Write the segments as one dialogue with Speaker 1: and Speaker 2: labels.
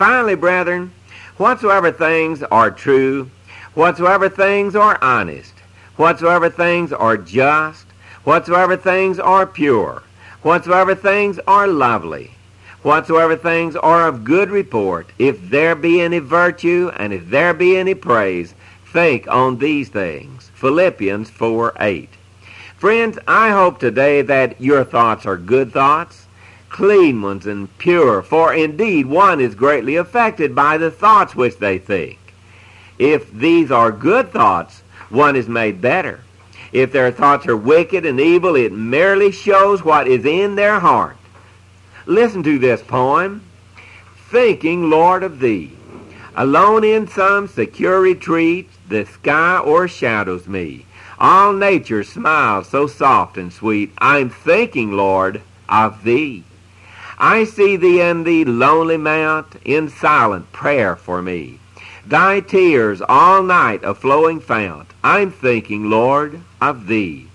Speaker 1: Finally, brethren, whatsoever things are true, whatsoever things are honest, whatsoever things are just, whatsoever things are pure, whatsoever things are lovely, whatsoever things are of good report, if there be any virtue and if there be any praise, think on these things. Philippians 4:8. Friends, I hope today that your thoughts are good thoughts, clean ones and pure, for indeed one is greatly affected by the thoughts which they think. If these are good thoughts, one is made better. If their thoughts are wicked and evil, it merely shows what is in their heart. Listen to this poem. Thinking, Lord, of Thee. Alone in some secure retreat, the sky o'ershadows me. All nature smiles so soft and sweet. I'm thinking, Lord, of Thee. I see Thee in the lonely mount, in silent prayer for me. Thy tears all night a flowing fount. I'm thinking, Lord, of Thee.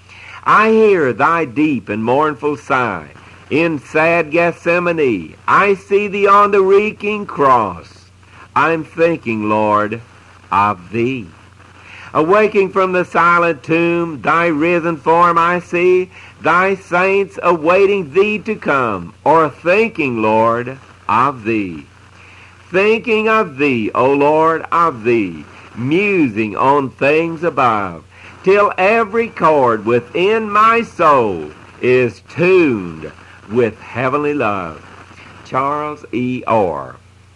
Speaker 1: I hear Thy deep and mournful sigh. In sad Gethsemane, I see Thee on the reeking cross. I'm thinking, Lord, of Thee. Awaking from the silent tomb, Thy risen form I see, Thy saints awaiting Thee to come, or thinking, Lord, of Thee. Thinking of Thee, O Lord, of Thee, musing on things above, till every chord within my soul is tuned with heavenly love. Charles E. Orr.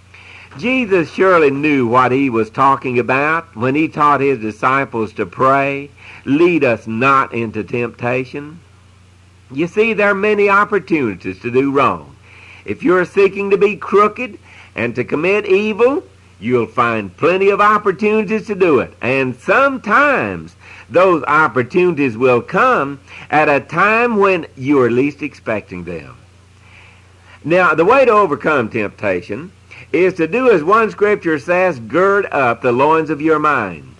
Speaker 1: Jesus surely knew what He was talking about when He taught His disciples to pray, lead us not into temptation. You see, there are many opportunities to do wrong. If you're seeking to be crooked and to commit evil, you'll find plenty of opportunities to do it. And sometimes those opportunities will come at a time when you are least expecting them. Now, the way to overcome temptation is to do as one scripture says, gird up the loins of your minds.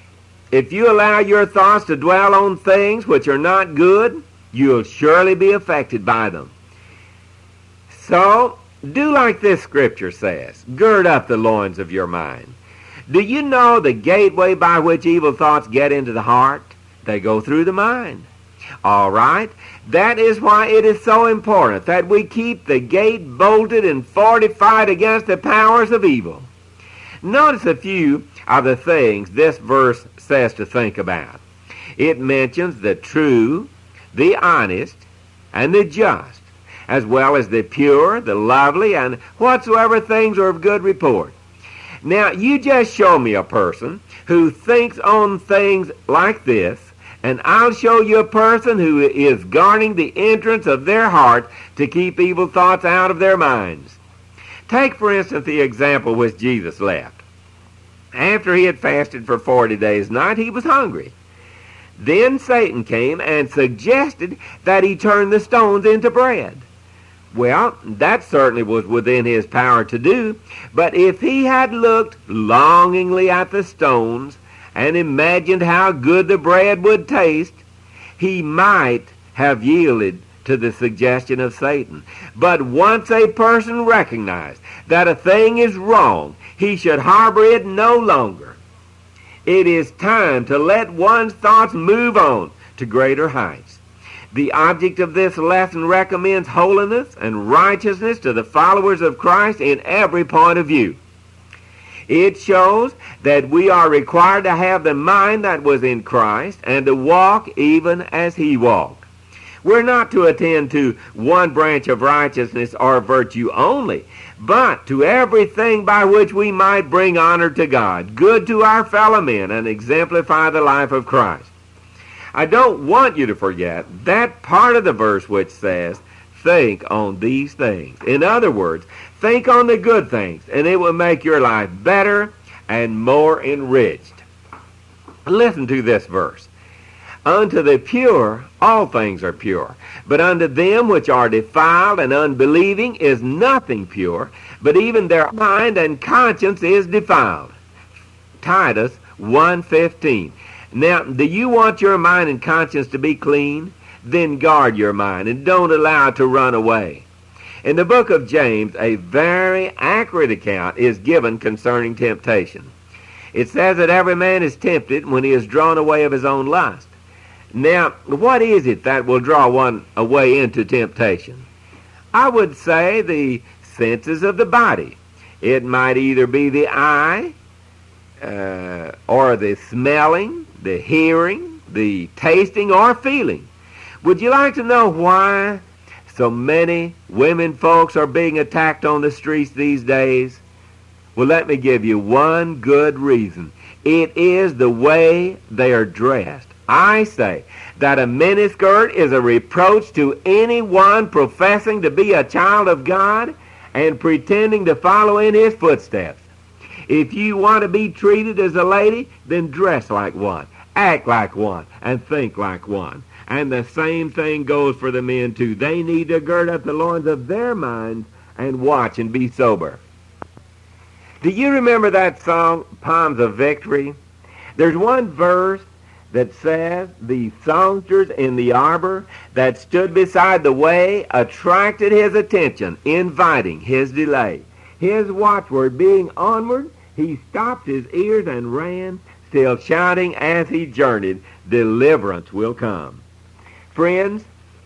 Speaker 1: If you allow your thoughts to dwell on things which are not good, you'll surely be affected by them. So, do like this scripture says, gird up the loins of your mind. Do you know the gateway by which evil thoughts get into the heart? They go through the mind. All right? That is why it is so important that we keep the gate bolted and fortified against the powers of evil. Notice a few of the things this verse says to think about. It mentions the true, the honest, and the just, as well as the pure, the lovely, and whatsoever things are of good report. Now, you just show me a person who thinks on things like this, and I'll show you a person who is guarding the entrance of their heart to keep evil thoughts out of their minds. Take, for instance, the example which Jesus left. After He had fasted for 40 days and nights, He was hungry. Then Satan came and suggested that He turn the stones into bread. Well, that certainly was within His power to do, but if He had looked longingly at the stones and imagined how good the bread would taste, He might have yielded to the suggestion of Satan. But once a person recognized that a thing is wrong, he should harbor it no longer. It is time to let one's thoughts move on to greater heights. The object of this lesson recommends holiness and righteousness to the followers of Christ in every point of view. It shows that we are required to have the mind that was in Christ and to walk even as He walked. We're not to attend to one branch of righteousness or virtue only, but to everything by which we might bring honor to God, good to our fellow men, and exemplify the life of Christ. I don't want you to forget that part of the verse which says, think on these things. In other words, think on the good things, and it will make your life better and more enriched. Listen to this verse. Unto the pure all things are pure, but unto them which are defiled and unbelieving is nothing pure, but even their mind and conscience is defiled. Titus 1:15. Now, do you want your mind and conscience to be clean? Then guard your mind and don't allow it to run away. In the book of James, a very accurate account is given concerning temptation. It says that every man is tempted when he is drawn away of his own lust. Now, what is it that will draw one away into temptation? I would say the senses of the body. It might either be the eye, or the smelling, the hearing, the tasting, or feeling. Would you like to know why so many women folks are being attacked on the streets these days? Well, let me give you one good reason. It is the way they are dressed. I say that a miniskirt is a reproach to anyone professing to be a child of God and pretending to follow in his footsteps. If you want to be treated as a lady, then dress like one, act like one, and think like one. And the same thing goes for the men, too. They need to gird up the loins of their minds and watch and be sober. Do you remember that song, Palms of Victory? There's one verse that says, the songsters in the arbor that stood beside the way attracted his attention, inviting his delay. His watchword being onward, he stopped his ears and ran, still shouting as he journeyed, deliverance will come. Friends,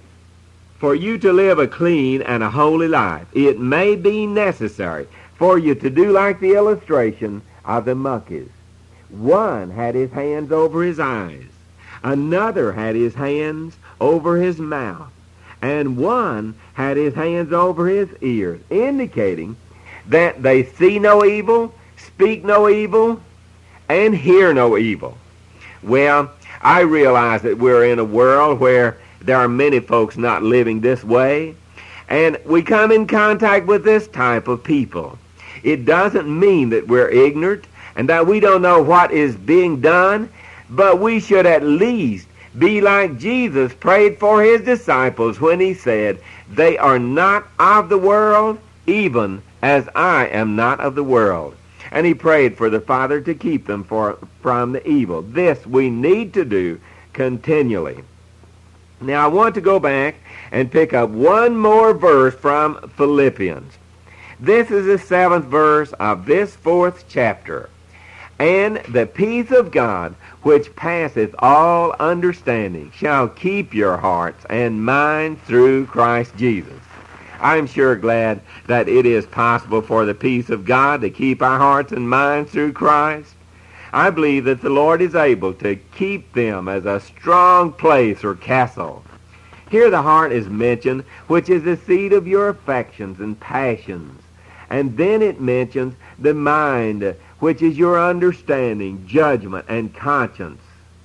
Speaker 1: for you to live a clean and a holy life, it may be necessary for you to do like the illustration of the monkeys. One had his hands over his eyes, another had his hands over his mouth, and one had his hands over his ears, indicating that they see no evil, speak no evil, and hear no evil. Well, I realize that we're in a world where there are many folks not living this way, and we come in contact with this type of people. It doesn't mean that we're ignorant and that we don't know what is being done, but we should at least be like Jesus prayed for his disciples when he said, they are not of the world, even as I am not of the world. And he prayed for the Father to keep them from the evil. This we need to do continually. Now I want to go back and pick up one more verse from Philippians. This is the 7th verse of this 4th chapter. And the peace of God, which passeth all understanding, shall keep your hearts and minds through Christ Jesus. I'm sure glad that it is possible for the peace of God to keep our hearts and minds through Christ. I believe that the Lord is able to keep them as a strong place or castle. Here the heart is mentioned, which is the seat of your affections and passions. And then it mentions the mind, which is your understanding, judgment, and conscience.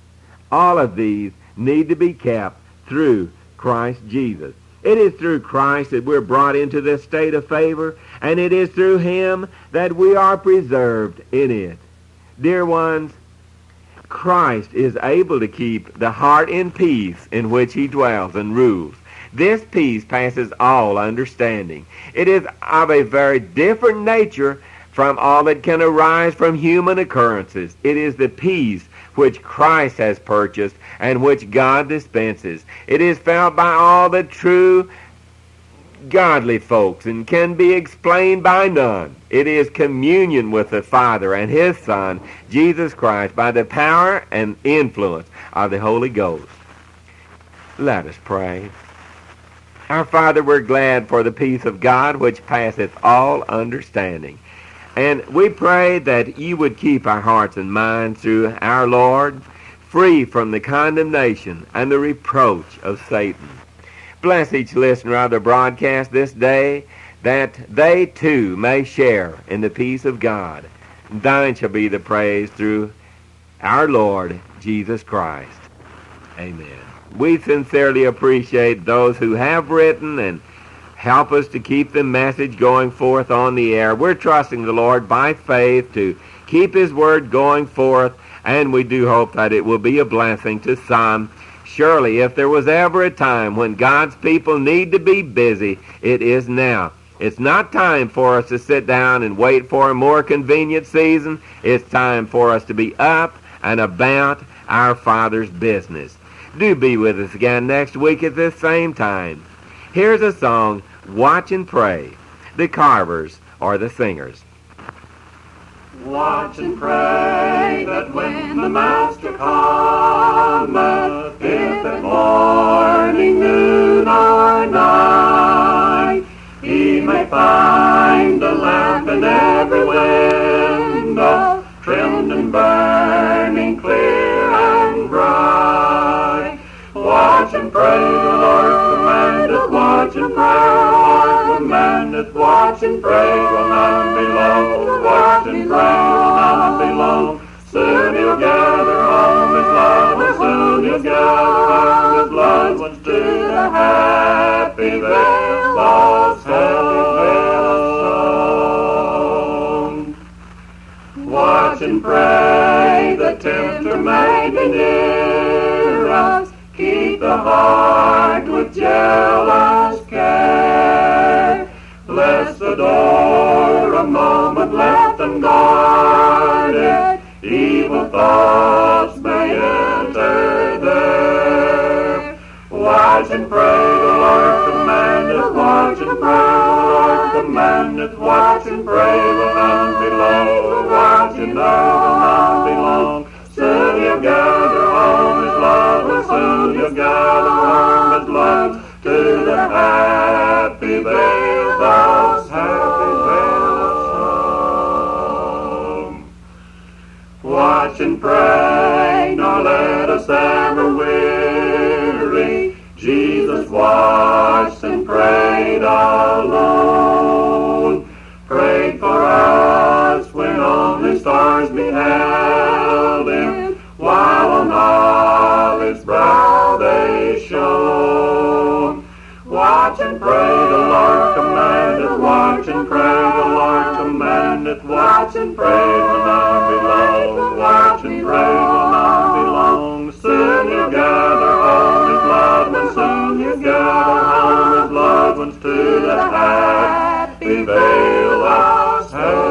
Speaker 1: All of these need to be kept through Christ Jesus. It is through Christ that we're brought into this state of favor, and it is through him that we are preserved in it. Dear ones, Christ is able to keep the heart in peace in which he dwells and rules. This peace passes all understanding. It is of a very different nature from all that can arise from human occurrences. It is the peace which Christ has purchased and which God dispenses. It is felt by all the true godly folks and can be explained by none. It is communion with the Father and his Son, Jesus Christ, by the power and influence of the Holy Ghost. Let us pray. Our Father, we're glad for the peace of God which passeth all understanding. And we pray that you would keep our hearts and minds through our Lord, free from the condemnation and the reproach of Satan. Bless each listener of the broadcast this day, that they too may share in the peace of God. Thine shall be the praise through our Lord Jesus Christ. Amen. We sincerely appreciate those who have written and help us to keep the message going forth on the air. We're trusting the Lord by faith to keep his word going forth, and we do hope that it will be a blessing to some. Surely, if there was ever a time when God's people need to be busy, it is now. It's not time for us to sit down and wait for a more convenient season. It's time for us to be up and about our Father's business. Do be with us again next week at this same time. Here's a song watch and pray. The carvers are the singers.
Speaker 2: Watch and pray that when the Master cometh, if at morning, noon, or night, he may find a lamp in every window, trimmed and burning clear and bright. Watch and pray, the Lord commandeth, watch and pray, the Lord commandeth, watch and pray, will none be long, watch and pray, will none be long. Soon he'll gather home his loved ones, soon he'll gather home his loved ones to the happy vale of song. Watch and pray, the tempter may be near us, keep the heart with jealous care. Bless the door a moment left unguarded, evil thoughts may enter there. Watch and pray, the Lord commandeth, watch and pray, the Lord commandeth, watch and pray, will none be long, watch and pray, will none be long. Soon he'll gather home his loved ones, soon he'll gather home his loved ones to the happy vale of song. Watch and pray, nor let us ever weary. Jesus watched and prayed alone, prayed for us when only stars beheld him, while on Olive's brow they shone. Watch and pray, the Lord commandeth, watch and pray, the Lord commandeth, watch and pray, will none be long, watch and pray, will none be long. Soon he'll gather home his loved ones, soon he'll gather home his loved ones to the happy vale of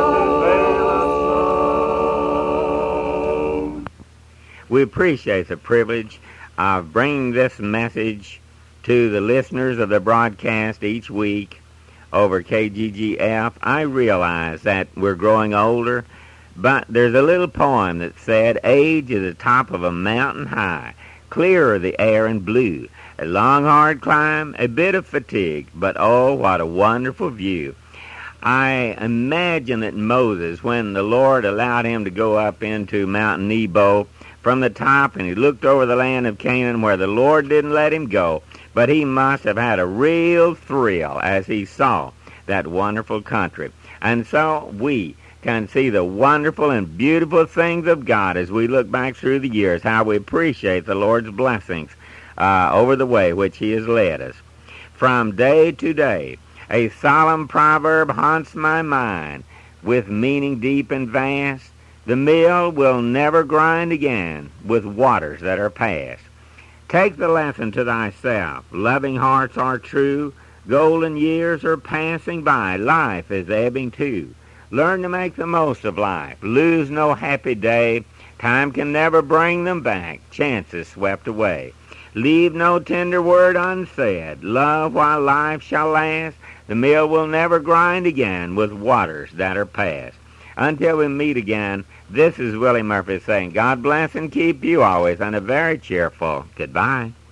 Speaker 2: song.
Speaker 1: We appreciate the privilege of bringing this message to the listeners of the broadcast each week over KGGF. I realize that we're growing older, but there's a little poem that said, age is the top of a mountain high, clearer the air and blue, a long hard climb, a bit of fatigue, but oh, what a wonderful view. I imagine that Moses, when the Lord allowed him to go up into Mount Nebo from the top, and he looked over the land of Canaan where the Lord didn't let him go, but he must have had a real thrill as he saw that wonderful country. And so we can see the wonderful and beautiful things of God as we look back through the years, how we appreciate the Lord's blessings over the way which he has led us. From day to day, a solemn proverb haunts my mind, with meaning deep and vast. The mill will never grind again with waters that are past. Take the lesson to thyself. Loving hearts are true. Golden years are passing by. Life is ebbing too. Learn to make the most of life. Lose no happy day. Time can never bring them back. Chances swept away. Leave no tender word unsaid. Love while life shall last. The mill will never grind again with waters that are past. Until we meet again, this is Willie Murphy saying God bless and keep you always, and a very cheerful goodbye.